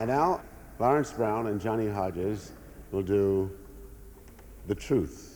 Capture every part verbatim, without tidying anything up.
And now, Lawrence Brown and Johnny Hodges will do The Truth.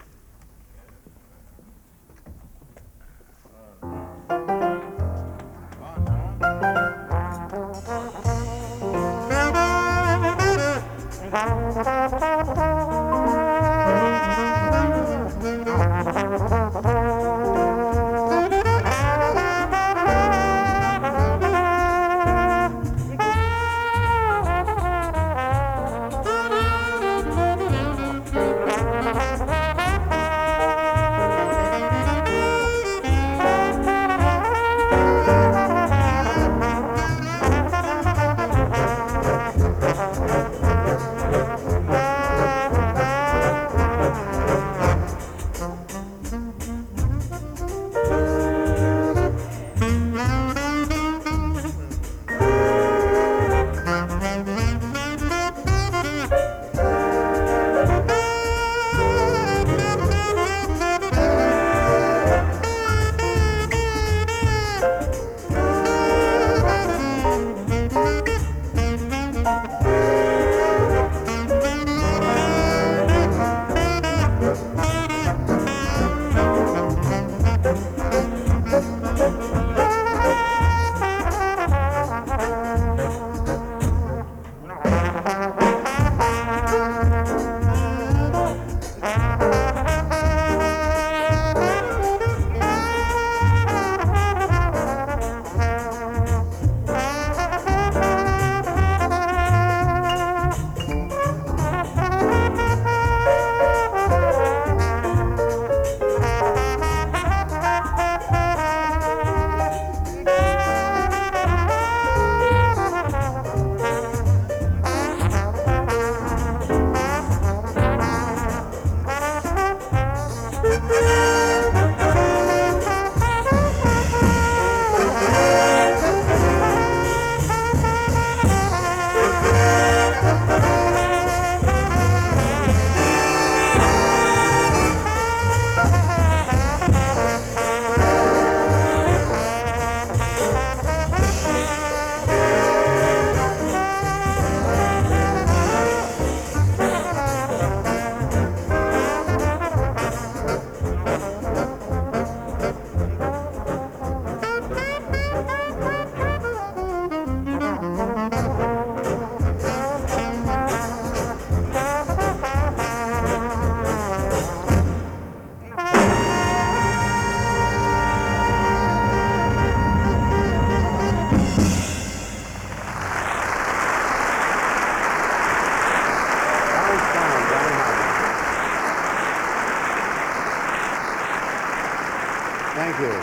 Thank you.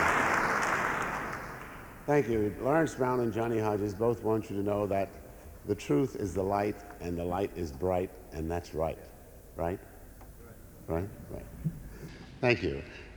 Thank you. Lawrence Brown and Johnny Hodges both want you to know that the truth is the light and the light is bright, and that's right. Right? Right? Right. Thank you.